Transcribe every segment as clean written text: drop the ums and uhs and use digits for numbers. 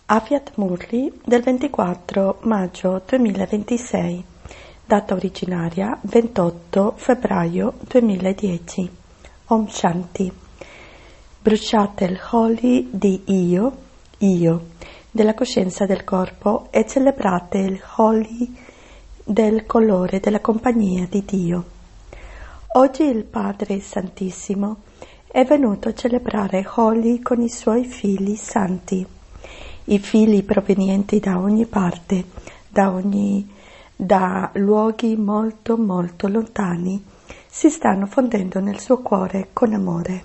a Fiat Murli del 24 maggio 2026, data originaria 28 febbraio 2010. Om Shanti. Bruciate il Holi di io, della coscienza del corpo e celebrate il Holi del colore della compagnia di Dio. Oggi il Padre Santissimo è venuto a celebrare Holi con i suoi figli santi. I figli provenienti da ogni parte, da luoghi molto molto lontani, si stanno fondendo nel suo cuore con amore.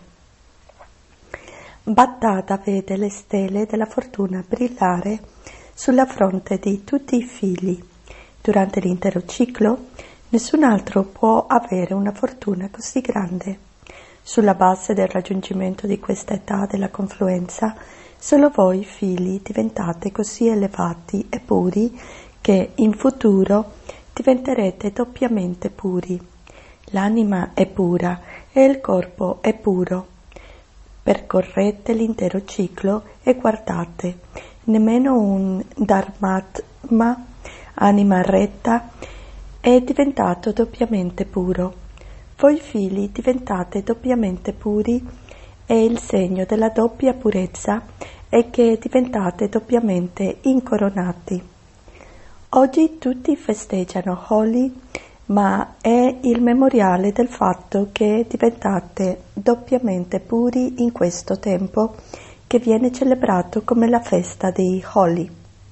Battata vede le stelle della fortuna brillare sulla fronte di tutti i figli. Durante l'intero ciclo, nessun altro può avere una fortuna così grande. Sulla base del raggiungimento di questa età della confluenza, solo voi figli diventate così elevati e puri che in futuro diventerete doppiamente puri. L'anima è pura e il corpo è puro. Percorrete l'intero ciclo e guardate, nemmeno un Dharmatma, anima retta, è diventato doppiamente puro. Voi figli diventate doppiamente puri e il segno della doppia purezza è che diventate doppiamente incoronati. Oggi tutti festeggiano Holi, ma è il memoriale del fatto che diventate doppiamente puri in questo tempo che viene celebrato come la festa di Holi.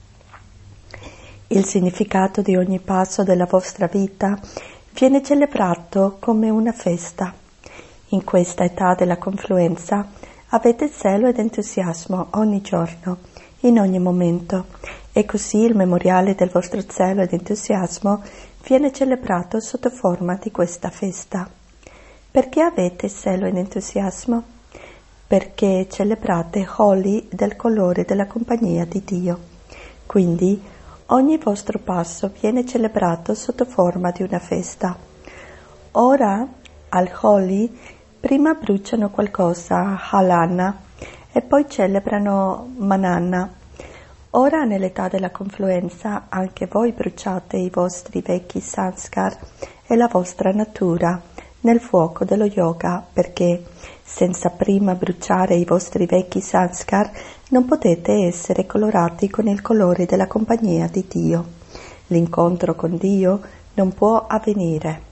Il significato di ogni passo della vostra vita viene celebrato come una festa. In questa età della confluenza avete zelo ed entusiasmo ogni giorno, in ogni momento, e così il memoriale del vostro zelo ed entusiasmo viene celebrato sotto forma di questa festa. Perché avete zelo ed entusiasmo? Perché celebrate Holi del colore della compagnia di Dio. Quindi ogni vostro passo viene celebrato sotto forma di una festa. Ora, al Holi, prima bruciano qualcosa, Halana, e poi celebrano Manana. Ora, nell'età della confluenza, anche voi bruciate i vostri vecchi sanskar e la vostra natura nel fuoco dello yoga, perché senza prima bruciare i vostri vecchi sanskar non potete essere colorati con il colore della compagnia di Dio. L'incontro con Dio non può avvenire.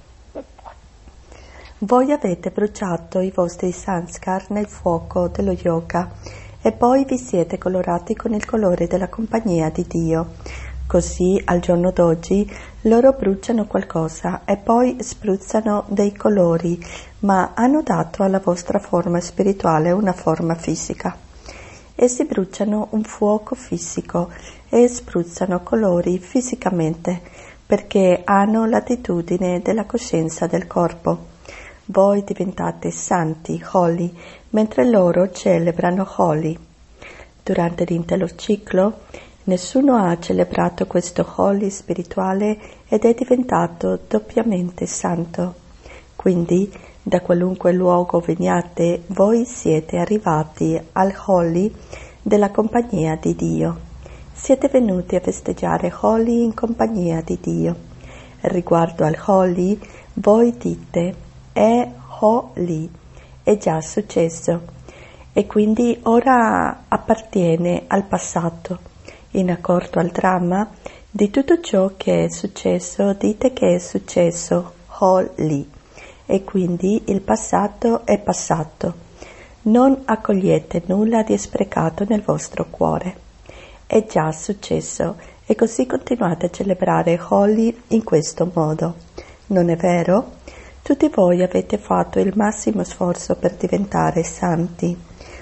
Voi avete bruciato i vostri sanskar nel fuoco dello yoga e poi vi siete colorati con il colore della compagnia di Dio. Così al giorno d'oggi loro bruciano qualcosa e poi spruzzano dei colori, ma hanno dato alla vostra forma spirituale una forma fisica. Essi bruciano un fuoco fisico e spruzzano colori fisicamente perché hanno l'attitudine della coscienza del corpo. Voi diventate santi, Holi, mentre loro celebrano Holi. Durante l'intero ciclo, nessuno ha celebrato questo Holi spirituale ed è diventato doppiamente santo. Quindi, da qualunque luogo veniate, voi siete arrivati al Holi della compagnia di Dio. Siete venuti a festeggiare Holi in compagnia di Dio. Riguardo al Holi, voi dite è Holi, è già successo, e quindi ora appartiene al passato. In accordo al dramma di tutto ciò che è successo, dite che è successo Holi, e quindi il passato è passato. Non accogliete nulla di sprecato nel vostro cuore. È già successo, e così continuate a celebrare Holi in questo modo. Non è vero? Tutti voi avete fatto il massimo sforzo per diventare santi,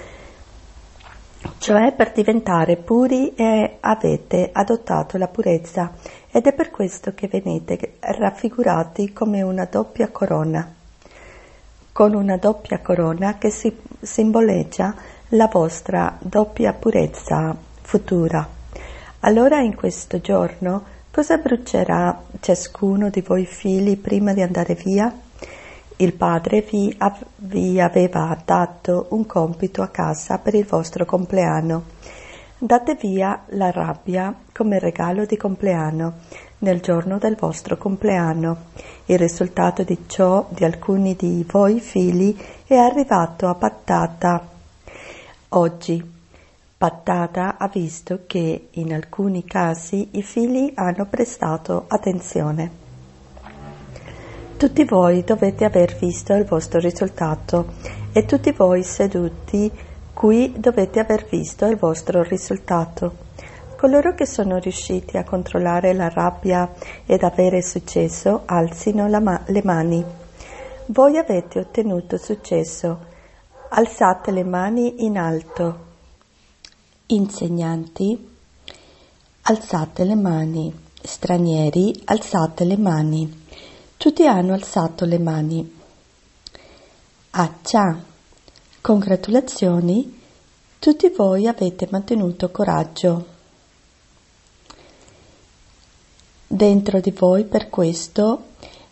cioè per diventare puri, e avete adottato la purezza, ed è per questo che venite raffigurati come una doppia corona, con una doppia corona che simboleggia la vostra doppia purezza futura. Allora in questo giorno cosa brucerà ciascuno di voi figli prima di andare via? Il Padre vi aveva dato un compito a casa per il vostro compleanno. Date via la rabbia come regalo di compleanno nel giorno del vostro compleanno. Il risultato di ciò di alcuni di voi figli è arrivato a Patata oggi. Patata ha visto che in alcuni casi i figli hanno prestato attenzione. Tutti voi dovete aver visto il vostro risultato e tutti voi seduti qui dovete aver visto il vostro risultato. Coloro che sono riusciti a controllare la rabbia ed avere successo, alzino le mani. Voi avete ottenuto successo. Alzate le mani in alto. Insegnanti, alzate le mani. Stranieri, alzate le mani. Tutti hanno alzato le mani. Accia. Congratulazioni, tutti voi avete mantenuto coraggio dentro di voi per questo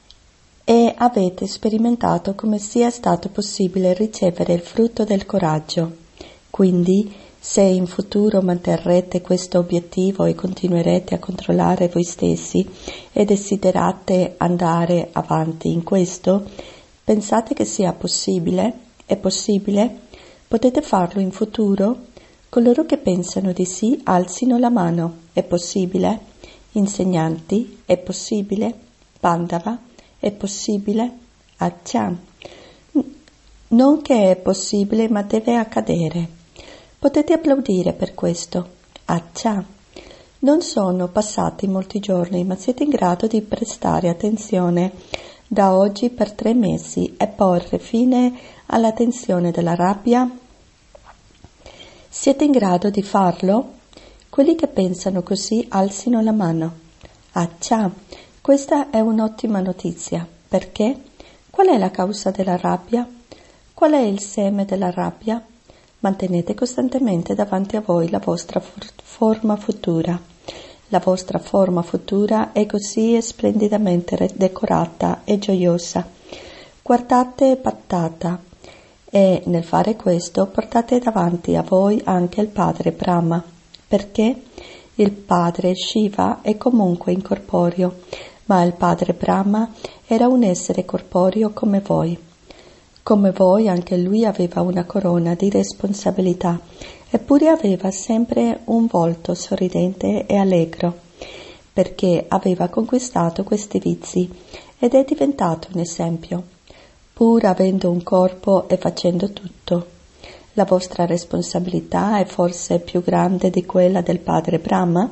e avete sperimentato come sia stato possibile ricevere il frutto del coraggio. Quindi, se in futuro manterrete questo obiettivo e continuerete a controllare voi stessi e desiderate andare avanti in questo, pensate che sia possibile? È possibile? Potete farlo in futuro? Coloro che pensano di sì, alzino la mano. È possibile? Insegnanti? È possibile? Pandava? È possibile? Accia. Non che è possibile, ma deve accadere. Potete applaudire per questo. Accia. Non sono passati molti giorni, ma siete in grado di prestare attenzione da oggi per 3 mesi e porre fine alla tensione della rabbia? Siete in grado di farlo? Quelli che pensano così alzino la mano. Accia, questa è un'ottima notizia. Perché? Qual è la causa della rabbia? Qual è il seme della rabbia? Mantenete costantemente davanti a voi la vostra forma futura. La vostra forma futura è così splendidamente decorata e gioiosa. Guardate Patata e nel fare questo portate davanti a voi anche il padre Brahma, perché il padre Shiva è comunque incorporeo, ma il padre Brahma era un essere corporeo come voi. Come voi anche lui aveva una corona di responsabilità, eppure aveva sempre un volto sorridente e allegro, perché aveva conquistato questi vizi ed è diventato un esempio, pur avendo un corpo e facendo tutto. La vostra responsabilità è forse più grande di quella del padre Brahma?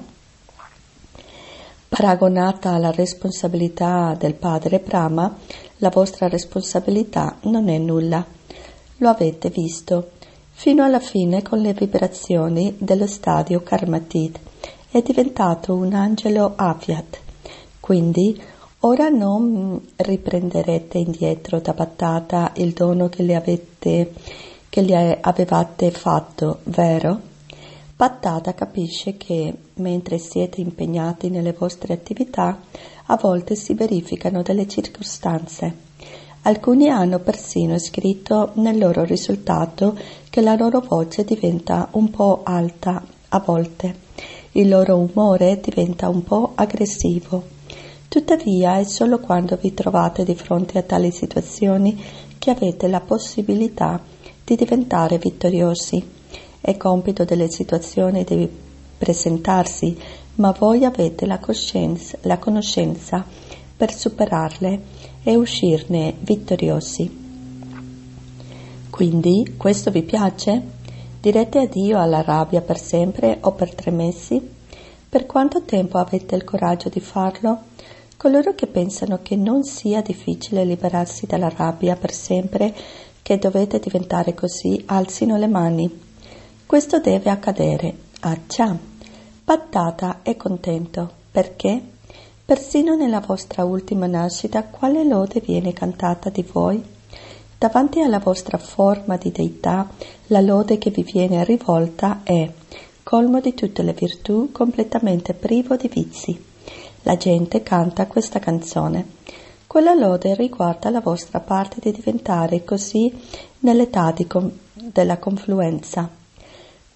Paragonata alla responsabilità del padre Brahma, la vostra responsabilità non è nulla. Lo avete visto. Fino alla fine con le vibrazioni dello stadio Karmatid è diventato un angelo Avyat. Quindi ora non riprenderete indietro da Patata il dono che gli avevate fatto, vero? Patata capisce che mentre siete impegnati nelle vostre attività, a volte si verificano delle circostanze. Alcuni hanno persino scritto nel loro risultato che la loro voce diventa un po' alta a volte, il loro umore diventa un po' aggressivo. Tuttavia è solo quando vi trovate di fronte a tali situazioni che avete la possibilità di diventare vittoriosi. È compito delle situazioni di presentarsi, ma voi avete la conoscenza per superarle e uscirne vittoriosi. Quindi, questo vi piace? Direte addio alla rabbia per sempre o per 3 mesi? Per quanto tempo avete il coraggio di farlo? Coloro che pensano che non sia difficile liberarsi dalla rabbia per sempre, che dovete diventare così, alzino le mani. Questo deve accadere. Accia. Patata è contento. Perché? Persino nella vostra ultima nascita, quale lode viene cantata di voi? Davanti alla vostra forma di deità, la lode che vi viene rivolta è colmo di tutte le virtù, completamente privo di vizi. La gente canta questa canzone. Quella lode riguarda la vostra parte di diventare così nell'età della confluenza.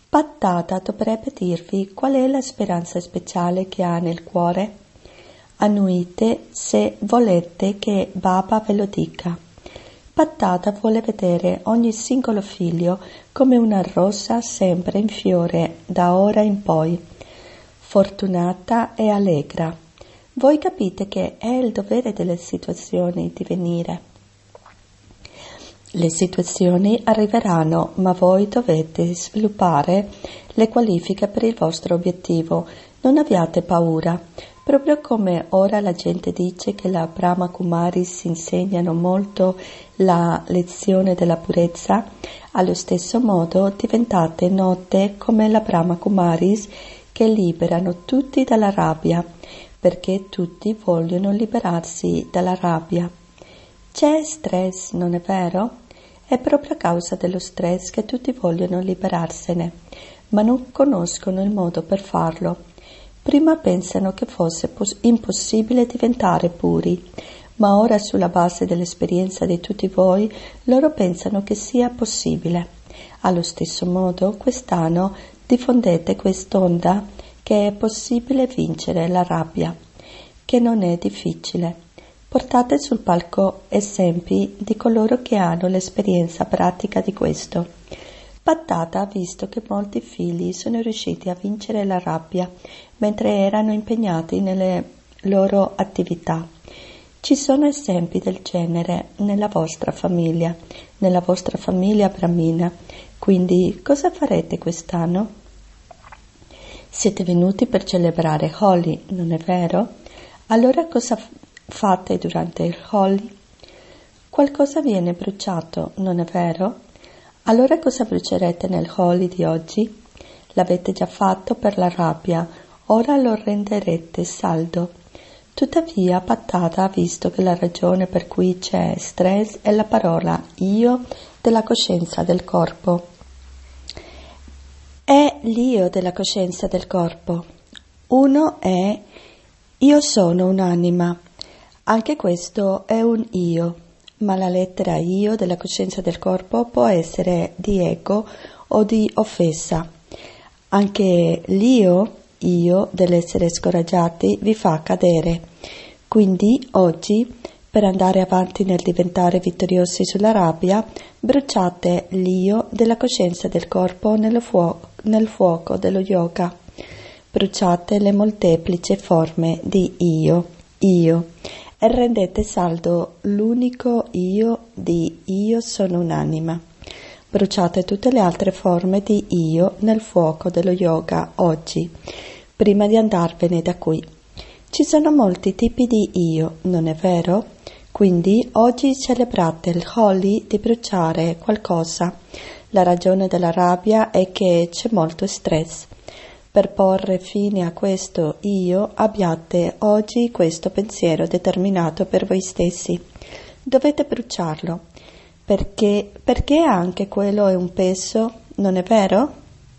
Patata dovrebbe dirvi qual è la speranza speciale che ha nel cuore. Annuite se volete che Baba ve lo dica. Patata vuole vedere ogni singolo figlio come una rosa sempre in fiore da ora in poi, fortunata e allegra. Voi capite che è il dovere delle situazioni di venire. Le situazioni arriveranno, ma voi dovete sviluppare le qualifiche per il vostro obiettivo. Non abbiate paura. Proprio come ora la gente dice che la Brahma Kumaris insegnano molto la lezione della purezza, allo stesso modo diventate note come la Brahma Kumaris che liberano tutti dalla rabbia, perché tutti vogliono liberarsi dalla rabbia. C'è stress, non è vero? È proprio a causa dello stress che tutti vogliono liberarsene, ma non conoscono il modo per farlo. Prima pensano che fosse impossibile diventare puri, ma ora sulla base dell'esperienza di tutti voi, loro pensano che sia possibile. Allo stesso modo, quest'anno diffondete quest'onda che è possibile vincere la rabbia, che non è difficile. Portate sul palco esempi di coloro che hanno l'esperienza pratica di questo. Patata ha visto che molti figli sono riusciti a vincere la rabbia mentre erano impegnati nelle loro attività. Ci sono esempi del genere nella vostra famiglia brahmina. Quindi cosa farete quest'anno? Siete venuti per celebrare Holi, non è vero? Allora cosa fate durante il Holi? Qualcosa viene bruciato, non è vero? Allora cosa brucerete nel Holi di oggi? L'avete già fatto per la rabbia, ora lo renderete saldo. Tuttavia Patata ha visto che la ragione per cui c'è stress è la parola io della coscienza del corpo. È l'io della coscienza del corpo. Uno è io sono un'anima. Anche questo è un io, ma la lettera io della coscienza del corpo può essere di ego o di offesa. Anche l'io dell'essere scoraggiati vi fa cadere. Quindi oggi, per andare avanti nel diventare vittoriosi sulla rabbia, bruciate l'io della coscienza del corpo nel fuoco dello yoga. Bruciate le molteplici forme di io e rendete saldo l'unico io di io sono un'anima. Bruciate tutte le altre forme di io nel fuoco dello yoga oggi, prima di andarvene da qui. Ci sono molti tipi di io, non è vero? Quindi oggi celebrate il Holi di bruciare qualcosa. La ragione della rabbia è che c'è molto stress. Per porre fine a questo io, abbiate oggi questo pensiero determinato per voi stessi. Dovete bruciarlo, perché anche quello è un peso, non è vero?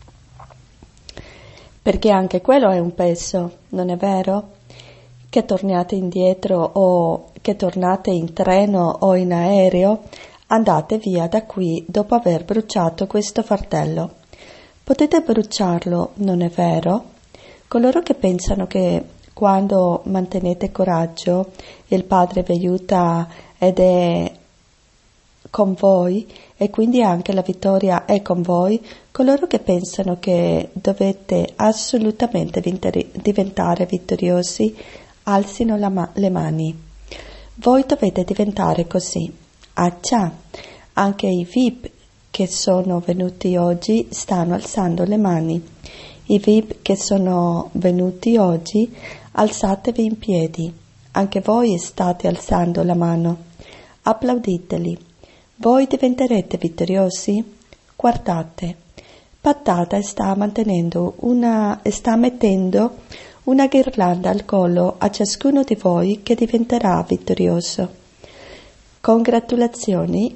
Perché anche quello è un peso, non è vero? Che torniate indietro o che tornate in treno o in aereo, andate via da qui dopo aver bruciato questo fardello. Potete bruciarlo, non è vero? Coloro che pensano che quando mantenete coraggio il Padre vi aiuta ed è con voi e quindi anche la vittoria è con voi, coloro che pensano che dovete assolutamente diventare vittoriosi, alzino le mani. Voi dovete diventare così. Accia, anche i VIP che sono venuti oggi stanno alzando le mani. I VIP che sono venuti oggi, alzatevi in piedi. Anche voi state alzando la mano. Applauditeli. Voi diventerete vittoriosi? Guardate. Patata sta mettendo una ghirlanda al collo a ciascuno di voi che diventerà vittorioso. Congratulazioni.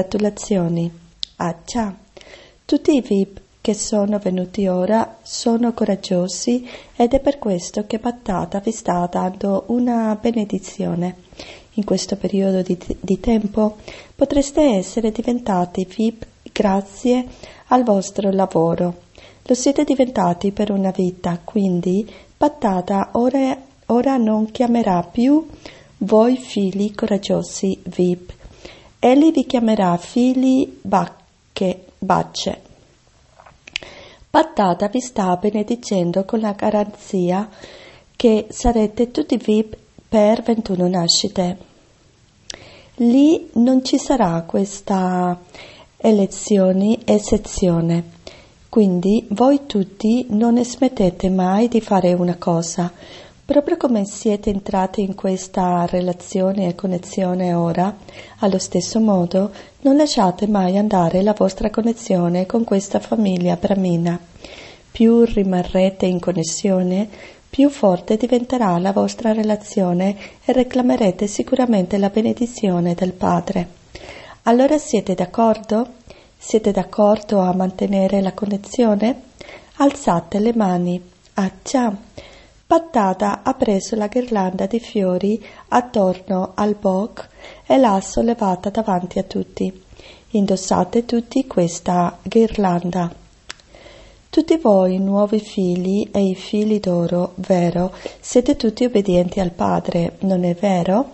Accia, tutti i VIP che sono venuti ora sono coraggiosi ed è per questo che Patata vi sta dando una benedizione. In questo periodo di tempo potreste essere diventati VIP grazie al vostro lavoro. Lo siete diventati per una vita, quindi Pattada ora non chiamerà più voi figli coraggiosi VIP. Egli vi chiamerà figli bacce. Pattada vi sta benedicendo con la garanzia che sarete tutti VIP per 21 nascite. Lì non ci sarà questa elezione e sezione, quindi voi tutti non smettete mai di fare una cosa. Proprio come siete entrati in questa relazione e connessione ora, allo stesso modo non lasciate mai andare la vostra connessione con questa famiglia brahmina. Più rimarrete in connessione, più forte diventerà la vostra relazione e reclamerete sicuramente la benedizione del Padre. Allora siete d'accordo? Siete d'accordo a mantenere la connessione? Alzate le mani. Accia! Pattada ha preso la ghirlanda di fiori attorno al bok e l'ha sollevata davanti a tutti. Indossate tutti questa ghirlanda. Tutti voi, nuovi figli e i figli d'oro, vero? Siete tutti obbedienti al Padre, non è vero?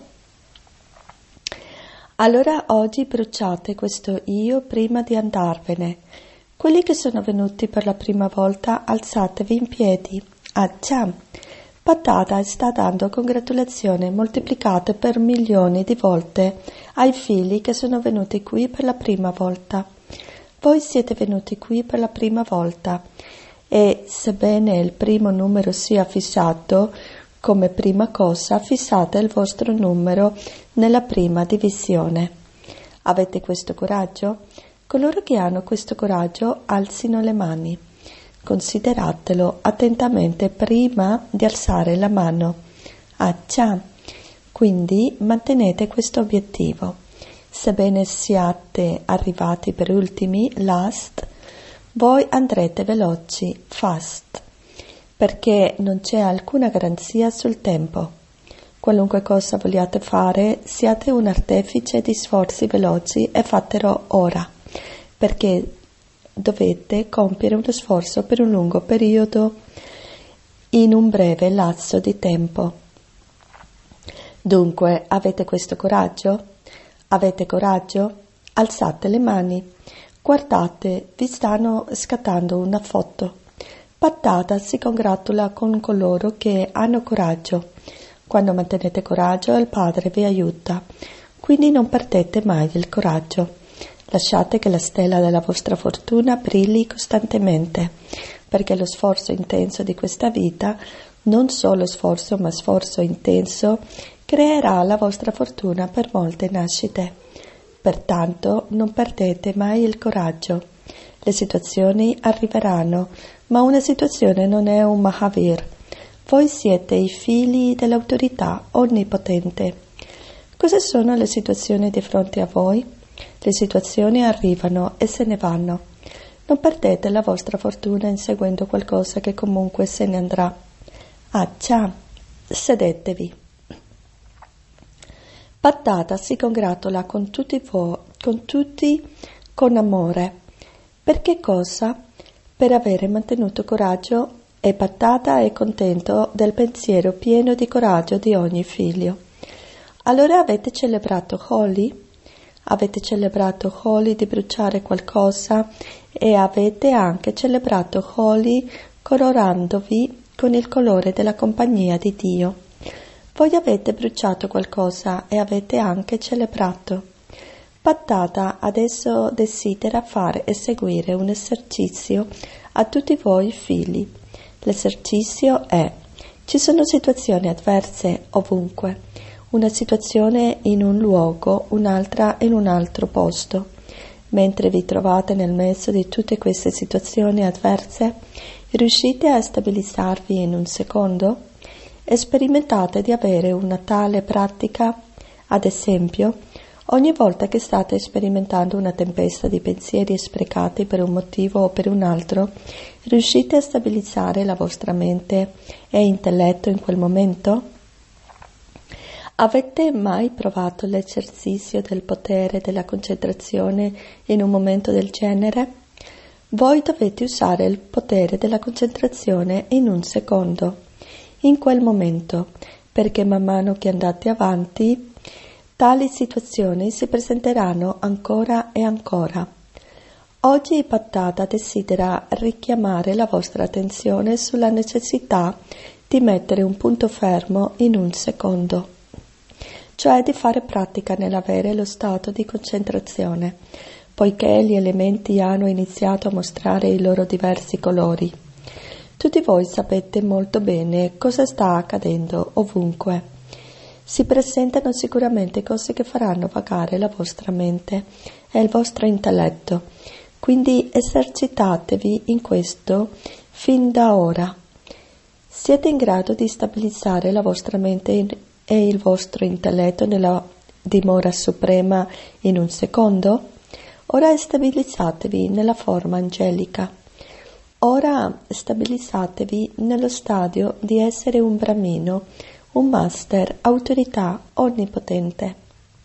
Allora oggi bruciate questo io prima di andarvene. Quelli che sono venuti per la prima volta, alzatevi in piedi. Accia! Pattada sta dando congratulazioni moltiplicate per milioni di volte ai figli che sono venuti qui per la prima volta. Voi siete venuti qui per la prima volta e, sebbene il primo numero sia fissato, come prima cosa fissate il vostro numero nella prima divisione. Avete questo coraggio? Coloro che hanno questo coraggio alzino le mani. Consideratelo attentamente prima di alzare la mano. Accia! Quindi mantenete questo obiettivo. Sebbene siate arrivati per ultimi, last, voi andrete veloci, fast, perché non c'è alcuna garanzia sul tempo. Qualunque cosa vogliate fare, siate un artefice di sforzi veloci e fatelo ora, perché dovete compiere uno sforzo per un lungo periodo in un breve lasso di tempo. Dunque, avete questo coraggio? Avete coraggio? Alzate le mani. Guardate, vi stanno scattando una foto. Pattada si congratula con coloro che hanno coraggio. Quando mantenete coraggio, il Padre vi aiuta. Quindi non perdete mai il coraggio. Lasciate che la stella della vostra fortuna brilli costantemente, perché lo sforzo intenso di questa vita, non solo sforzo ma sforzo intenso, creerà la vostra fortuna per molte nascite. Pertanto non perdete mai il coraggio. Le situazioni arriveranno, ma una situazione non è un Mahavir. Voi siete i figli dell'autorità onnipotente. Cosa sono le situazioni di fronte a voi? Le situazioni arrivano e se ne vanno. Non perdete la vostra fortuna inseguendo qualcosa che comunque se ne andrà. Accia, sedetevi. Pattada si congratula con tutti con amore. Per che cosa? Per avere mantenuto coraggio, e Pattada è contento del pensiero pieno di coraggio di ogni figlio. Allora avete celebrato Holi? Avete celebrato Holi di bruciare qualcosa e avete anche celebrato Holi colorandovi con il colore della compagnia di Dio. Voi avete bruciato qualcosa e avete anche celebrato. Pattada adesso desidera fare eseguire un esercizio a tutti voi figli. L'esercizio è: ci sono situazioni avverse ovunque, una situazione in un luogo, un'altra in un altro posto. Mentre vi trovate nel mezzo di tutte queste situazioni avverse, riuscite a stabilizzarvi in un secondo? Sperimentate di avere una tale pratica. Ad esempio, ogni volta che state sperimentando una tempesta di pensieri sprecati per un motivo o per un altro, riuscite a stabilizzare la vostra mente e intelletto in quel momento? Avete mai provato l'esercizio del potere della concentrazione in un momento del genere? Voi dovete usare il potere della concentrazione in un secondo, in quel momento, perché man mano che andate avanti, tali situazioni si presenteranno ancora e ancora. Oggi Pattata desidera richiamare la vostra attenzione sulla necessità di mettere un punto fermo in un secondo, cioè di fare pratica nell'avere lo stato di concentrazione, poiché gli elementi hanno iniziato a mostrare i loro diversi colori. Tutti voi sapete molto bene cosa sta accadendo ovunque. Si presentano sicuramente cose che faranno vagare la vostra mente e il vostro intelletto, quindi esercitatevi in questo fin da ora. Siete in grado di stabilizzare la vostra mente e il vostro intelletto nella dimora suprema in un secondo? Ora stabilizzatevi nella forma angelica. Ora stabilizzatevi nello stadio di essere un Brahmino, un master, autorità onnipotente.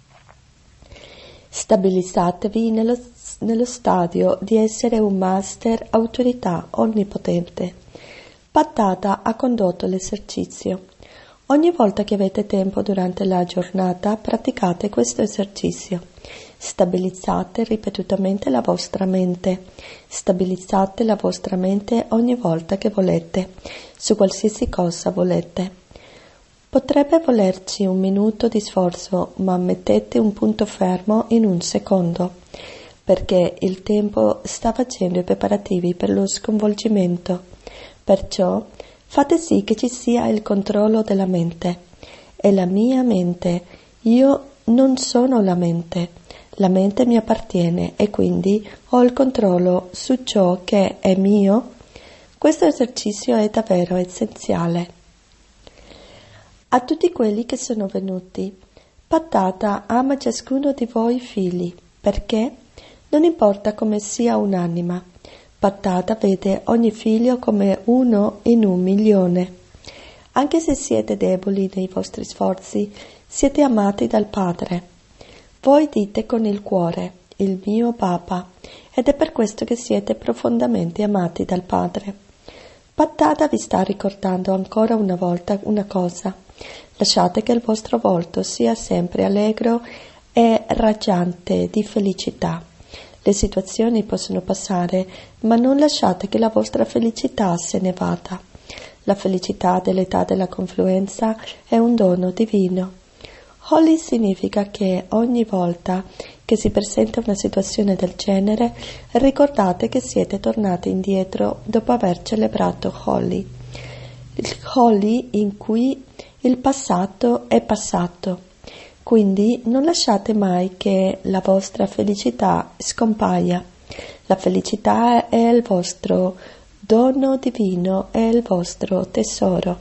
Stabilizzatevi nello stadio di essere un master, autorità onnipotente. Pattata ha condotto l'esercizio. Ogni volta che avete tempo durante la giornata, praticate questo esercizio. Stabilizzate ripetutamente la vostra mente. Stabilizzate la vostra mente ogni volta che volete, su qualsiasi cosa volete. Potrebbe volerci un minuto di sforzo, ma mettete un punto fermo in un secondo, perché il tempo sta facendo i preparativi per lo sconvolgimento. Perciò fate sì che ci sia il controllo della mente. È la mia mente. Io non sono la mente. La mente mi appartiene e quindi ho il controllo su ciò che è mio. Questo esercizio è davvero essenziale. A tutti quelli che sono venuti, Pattata ama ciascuno di voi figli, perché non importa come sia un'anima, Pattata vede ogni figlio come uno in 1.000.000. Anche se siete deboli nei vostri sforzi, siete amati dal Padre. Voi dite con il cuore, il mio Papa, ed è per questo che siete profondamente amati dal Padre. Pattata vi sta ricordando ancora una volta una cosa. Lasciate che il vostro volto sia sempre allegro e raggiante di felicità. Le situazioni possono passare, ma non lasciate che la vostra felicità se ne vada. La felicità dell'età della confluenza è un dono divino. Holi significa che ogni volta che si presenta una situazione del genere, ricordate che siete tornati indietro dopo aver celebrato Holi. Il Holi in cui il passato è passato. Quindi non lasciate mai che la vostra felicità scompaia. La felicità è il vostro dono divino, è il vostro tesoro.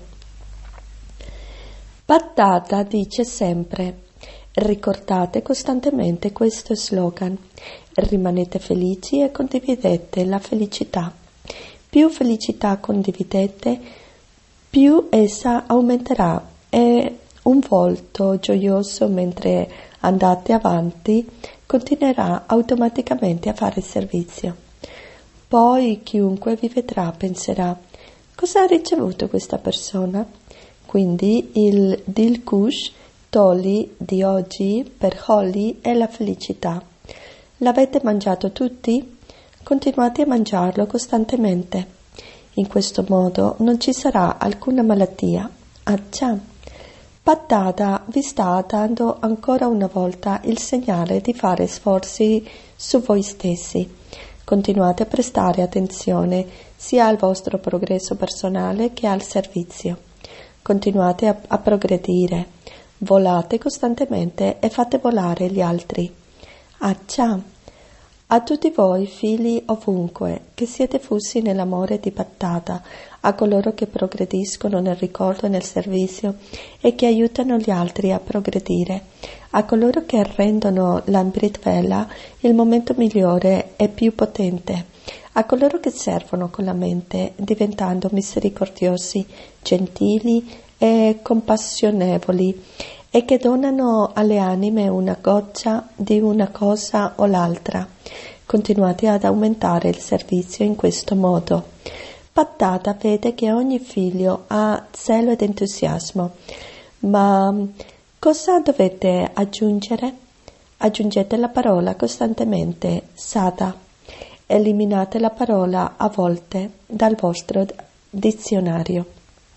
Pattata dice sempre, ricordate costantemente questo slogan, rimanete felici e condividete la felicità. Più felicità condividete, più essa aumenterà e un volto gioioso mentre andate avanti continuerà automaticamente a fare servizio. Poi chiunque vi vedrà penserà, cosa ha ricevuto questa persona? Quindi il Dilkush Toli di oggi per Holi è la felicità. L'avete mangiato tutti? Continuate a mangiarlo costantemente. In questo modo non ci sarà alcuna malattia. Accia. Pattata vi sta dando ancora una volta il segnale di fare sforzi su voi stessi. Continuate a prestare attenzione sia al vostro progresso personale che al servizio. Continuate a progredire. Volate costantemente e fate volare gli altri. Accia. A tutti voi, figli ovunque, che siete fussi nell'amore di Pattata, a coloro che progrediscono nel ricordo e nel servizio e che aiutano gli altri a progredire, a coloro che rendono l'Amrit Vela il momento migliore e più potente, a coloro che servono con la mente, diventando misericordiosi, gentili e compassionevoli, e che donano alle anime una goccia di una cosa o l'altra. Continuate ad aumentare il servizio in questo modo. Bhattata vede che ogni figlio ha zelo ed entusiasmo, ma cosa dovete aggiungere? Aggiungete la parola costantemente, sada. Eliminate la parola a volte dal vostro dizionario.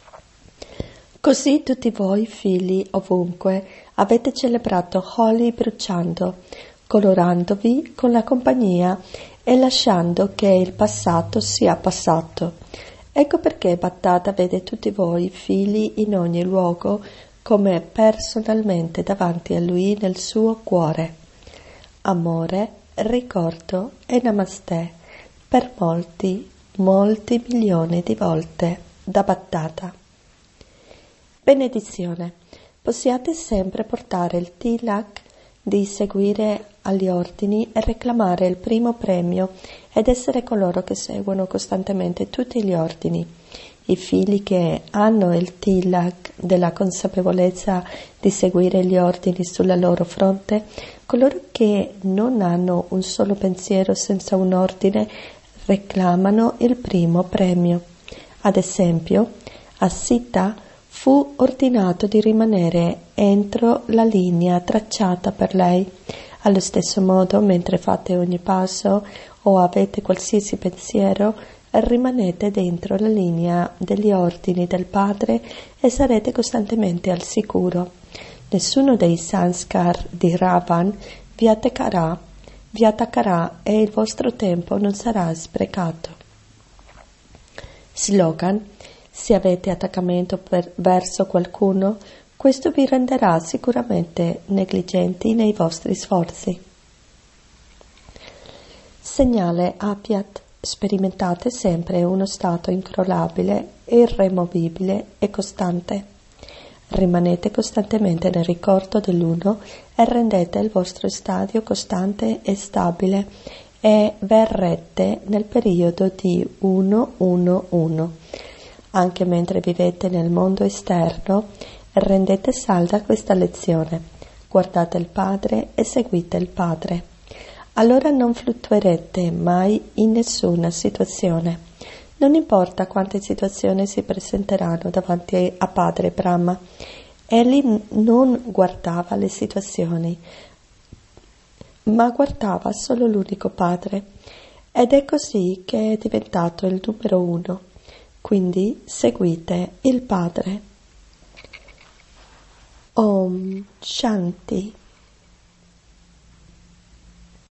Così tutti voi, figli, ovunque, avete celebrato Holi bruciando, colorandovi con la compagnia e lasciando che il passato sia passato. Ecco perché Bhattata vede tutti voi, figli, in ogni luogo, come personalmente davanti a lui nel suo cuore. Amore, ricordo e namaste per molti, molti milioni di volte da Bhattata. Benedizione. Possiate sempre portare il tilak di seguire agli ordini e reclamare il primo premio ed essere coloro che seguono costantemente tutti gli ordini. I figli che hanno il tilak della consapevolezza di seguire gli ordini sulla loro fronte, coloro che non hanno un solo pensiero senza un ordine, reclamano il primo premio. Ad esempio, a Sita fu ordinato di rimanere entro la linea tracciata per lei. Allo stesso modo, mentre fate ogni passo o avete qualsiasi pensiero, rimanete dentro la linea degli ordini del Padre e sarete costantemente al sicuro. Nessuno dei sanskar di Ravan vi attaccherà e il vostro tempo non sarà sprecato. Slogan: se avete attaccamento verso qualcuno, questo vi renderà sicuramente negligenti nei vostri sforzi. Segnale Apyat: sperimentate sempre uno stato incrollabile, irremovibile e costante. Rimanete costantemente nel ricordo dell'uno e rendete il vostro stadio costante e stabile e verrete nel periodo di 1-1-1. Anche mentre vivete nel mondo esterno, rendete salda questa lezione. Guardate il Padre e seguite il Padre. Allora non fluttuerete mai in nessuna situazione. Non importa quante situazioni si presenteranno davanti a Padre Brahma. Egli non guardava le situazioni, ma guardava solo l'unico Padre. Ed è così che è diventato il numero 1. Quindi seguite il Padre. Om Shanti.